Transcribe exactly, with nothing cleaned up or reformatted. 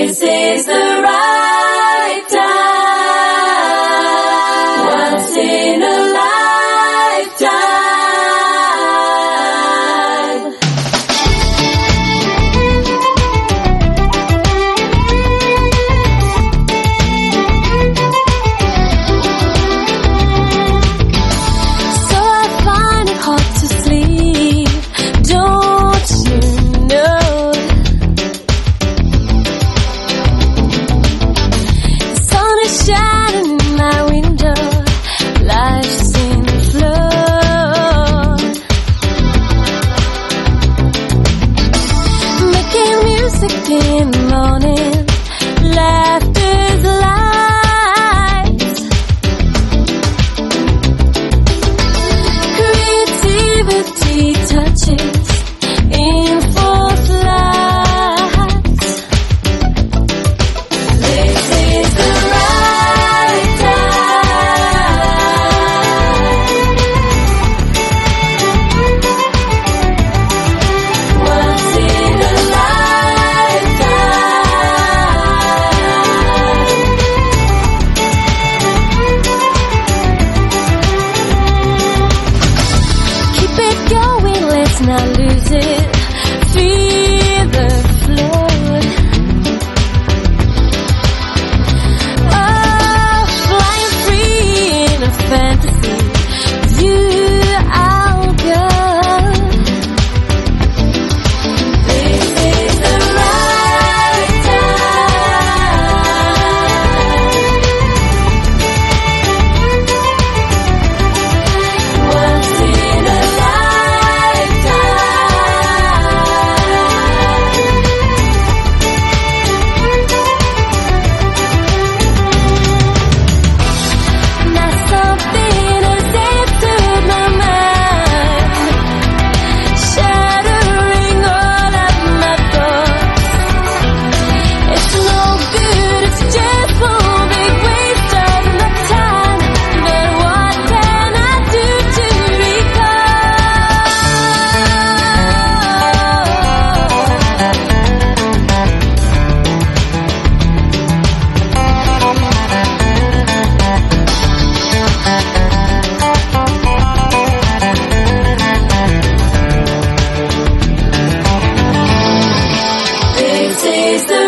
This is the right time. Once in a lifetime. So I find it hard to sleep. Don't you know? The sun is shining in my window. Life's in flow. Making music in the morning. Laughter's light. Creativity touches in full flight. This is the right time. Once in a lifetime. Keep it going, let's not lose it. Feel the flow. Oh, flying free in a fantasy. With you, I'll go. This is the right time. Once in a lifetime. Now something has entered my mind, shattering all of my thoughts. It's no good, it's just one big waste of my time. But what can I do to recall? This is the